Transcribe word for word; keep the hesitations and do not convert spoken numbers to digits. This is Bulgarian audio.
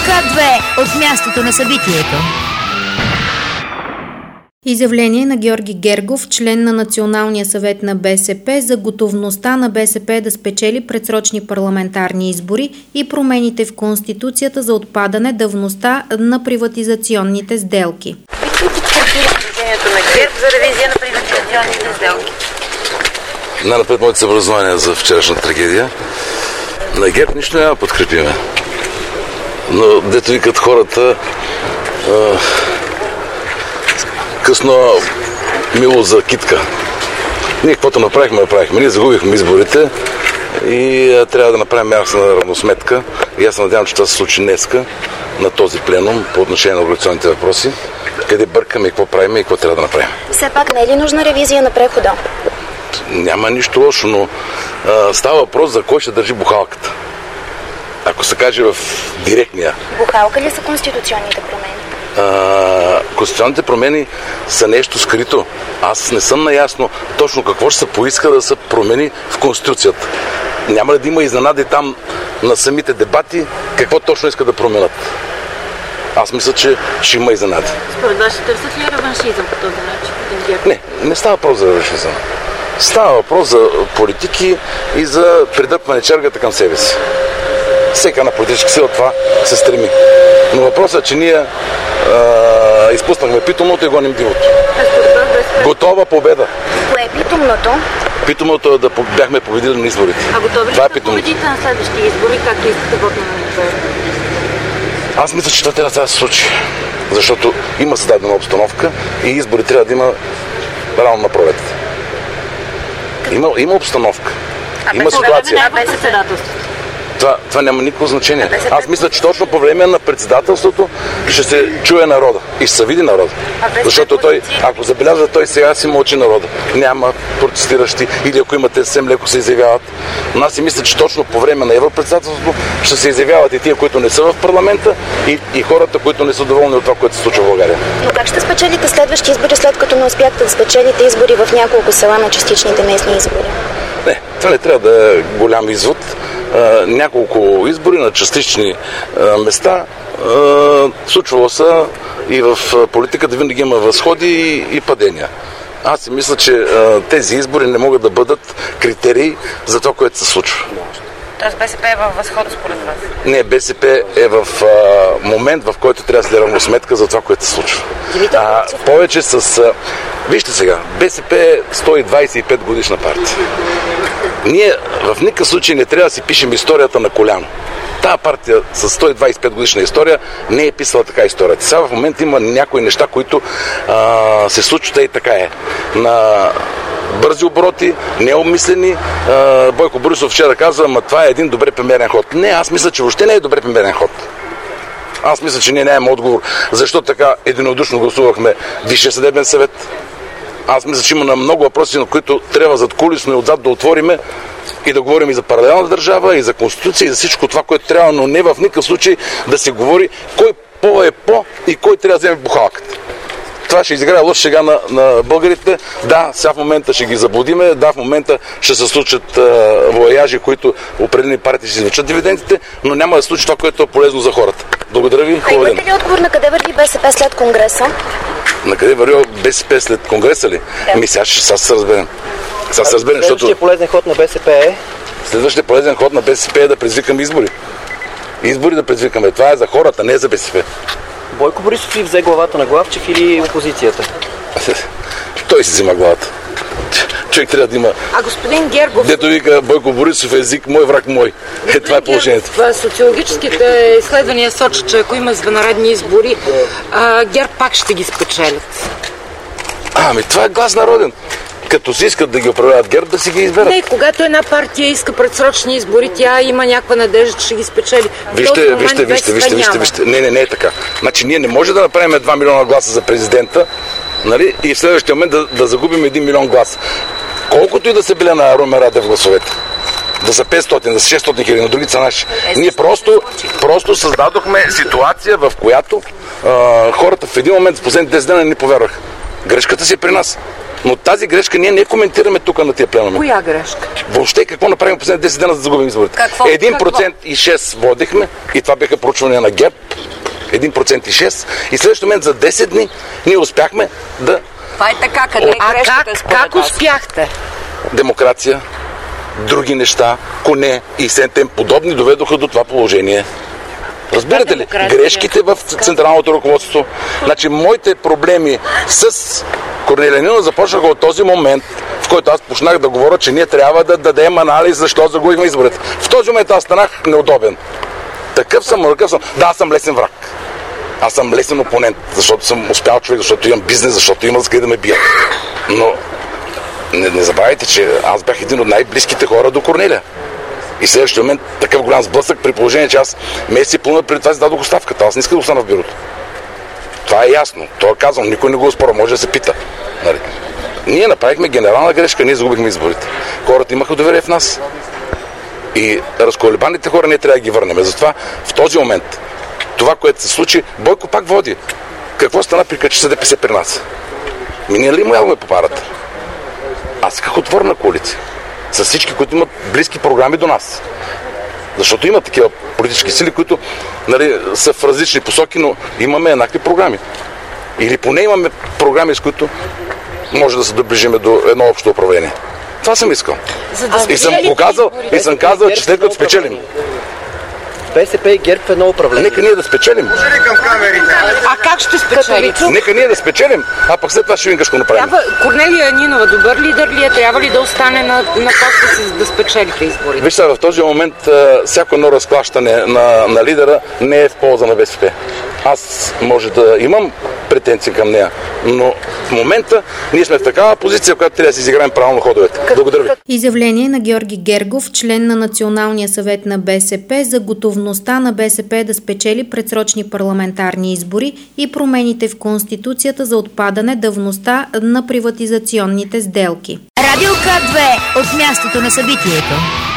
К две от мястото на събитието. Изявление на Георги Гергов, член на Националния съвет на БСП, за готовността на БСП да спечели предсрочни парламентарни избори и промените в Конституцията за отпадане давността на приватизационните сделки. Бихте подкрепили движението на ГЕРБ за ревизия на приватизационните сделки? Най-напред моите съболезнования за вчерашна трагедия. На ГЕРБ нищо няма подкрепиме. Но дето викат хората, а, късно мило за китка. Ние каквото направихме, направихме. Ние загубихме изборите и а, трябва да направим ясна равносметка. И аз се надявам, че това се случи днеска на този пленум по отношение на организационните въпроси. Къде бъркаме и какво правим и какво трябва да направим. Все пак не е ли нужна ревизия на прехода? Няма нищо лошо, но а, става въпрос за кой ще държи бухалката. Ако се каже в директния. Бухалка ли са конституционните промени? А, конституционните промени са нещо скрито. Аз не съм наясно точно какво ще се поиска да се промени в Конституцията. Няма ли да има изненади там на самите дебати, какво точно иска да променят? Аз мисля, че ще има изненади. Според вас ще търсят ли реваншизъм по този начин? Не, не става въпрос за реваншизъм. Става въпрос за политики и за придърпване чергата към себе си. Всека на политическа сила това се стреми. Но въпросът е, че ние а, изпуснахме питомното и гоним дивото. Готова победа. Кое е питомното? Питомното е да бяхме победили на изборите. А готови ли това е да победите на следващите избори, както искате водна на избори? Аз мисля, че това трябва да се случи. Защото има създадена обстановка и избори трябва да има рано на пролет. Има, има обстановка. А има ситуация. Без председателството. Това, това няма никакво значение. Аз мисля, че точно по време на председателството ще се чуе народа и ще се види народа. Защото той, ако забелязва, той сега си мълчи народа. Няма протестиращи или ако имате съвсем леко се изявяват. Но аз си мисля, че точно по време на европредседателството ще се изявяват и тия, които не са в парламента и, и хората, които не са доволни от това, което се случва в България. Но как ще спечелите следващи избори, след като не успяхте да спечелите избори в няколко села на частичните местни избори? Не, това не трябва да е голям извод. Uh, няколко избори на частични uh, места. Uh, случвало се и в политиката винаги има възходи и, и падения. Аз си мисля, че uh, тези избори не могат да бъдат критерии за това, което се случва. Тоест БСП е във възхода според вас? Не, БСП е в uh, момент, в който трябва да се равно сметка за това, което се случва. А, повече с... Uh, вижте сега, БСП е сто двадесет и пет годишна партия. Ние в никакъв случай не трябва да си пишем историята на коляно. Тая партия с сто двадесет и пет годишна история не е писала така историята. Сега в момента има някои неща, които а, се случват и така е. На бързи обороти, необмислени. А, Бойко Борисов вчера казва, ама това е един добре премерен ход. Не, аз мисля, че въобще не е добре премерен ход. Аз мисля, че ние нямаме отговор. Защо така единодушно гласувахме Висшия съдебен съвет? Аз мисля, че има на много въпроси, на които трябва задкулисно и отзад да отвориме и да говорим и за паралелна държава, и за конституция, и за всичко това, което трябва, но не в никакъв случай да се говори кой по е по и кой трябва да вземе бухалката. Това ще изиграе лош шега на, на българите. Да, сега в момента ще ги заблудиме, да, в момента ще се случат а, вояжи, които определени партии ще извлечат дивидендите, но няма да се случи това, което е полезно за хората. Благодаря ви. А имате ли отговор на къде върви БСП след Конгреса? На къде върви БСП след Конгреса ли? Да. Ми сега ще сега се разберем. Сега се разберем, защото... Следващия полезен ход на БСП е? Следващия полезен ход на БСП е да предизвикаме избори. Избори да предизвикаме. Това е за хората, не е за БСП. Бойко Борисов ли взе главата на Главчев или опозицията? Той си взима главата. Човек трябва да има... А господин Гергов... Дето вика Бойко Борисов език, мой враг мой. Е, това е положението. Гергов, социологическите изследвания сочат, че ако има извънредни избори, а, ГЕРБ пак ще ги спечелят. Ами това е глас народен. Като си искат да ги управляват ГЕРБ, да си ги изберат. Не, когато една партия иска предсрочни избори, тя има някаква надежда, че ще ги спечели. Вижте, вижте, вижте, вижте, вижте, вижте. Не, не, не е така. Значи ние не можем да направим два милиона гласа за президента, нали? И в следващия момент да, да загубим един милион гласа. Колкото и да се били на Румен Радев гласовете. Да са петстотин, да са шестстотин хиляди, на други са наши. Ние просто, просто създадохме ситуация, в която а, хората в един момент в последните десет дена не повярваха. Грешката си е при нас. Но тази грешка ние не коментираме тук на тия пленуми. Коя грешка? Въобще какво направим последните десет дена, за да загубим изборите? Какво? един процент и шест водихме и това бяха проучвания на ГЕРБ. един процент и шест и следващия момент за десет дни ние успяхме да... Това е така, къде е А грешката как, според как вас? успяхте? Демокрация, други неща, коне и сентем подобни доведоха до това положение. Разбирате ли? Грешките в централното ръководство. Значи, моите проблеми с Корнелия Нинова започнаха от този момент, в който аз почнах да говоря, че ние трябва да дадем анализ защо загубихме изборите. В този момент аз станах неудобен. Такъв съм, такъв съм. Да, аз съм лесен враг. Аз съм лесен опонент, защото съм успял човек, защото имам бизнес, защото имам за къде да ме бият. Но не, не забравяйте, че аз бях един от най-близките хора до Корнелия. И в следващия момент такъв голям сблъсък, при положение, че аз месец и половина преди това си дадох оставката. Аз не исках да остана в бюрото. Това е ясно. Това казвам, никой не го оспорва, може да се пита. Нали? Ние направихме генерална грешка, ние загубихме изборите. Хората имаха доверие в нас. И разколебаните хора ние трябва да ги върнем. Затова в този момент това, което се случи, Бойко пак води. Какво стана при качества ДПС при нас? Ми ние ли му ядохме по парата? Аз исках отворена коалиция. С всички, които имат близки програми до нас. Защото има такива политически сили, които, нали, са в различни посоки, но имаме еднакви програми. Или поне имаме програми, с които може да се доближиме до едно общо управление. Това съм искал. И съм го казал, и съм казал, че след като спечелим. БСП и ГЕРБ в едно управление. Нека ние да спечелим. А как ще спечелите? Нека ние да спечелим, а пък след това ще видим какво направим. Трябва, Корнелия Нинова добър лидер ли е? Трябва ли да остане на, на поста си, за да спечелите изборите? Вижте, в този момент всяко едно разклащане на, на лидера не е в полза на БСП. Аз може да имам претенции към нея, но в момента ние сме в такава позиция, в която трябва да си изиграем правилно ходовете. Благодаря ви. Изявление на Георги Гергов, член на Националния съвет на БСП, за готовността на БСП да спечели предсрочни парламентарни избори и промените в Конституцията за отпадане давността на приватизационните сделки. Радио К две от мястото на събитието.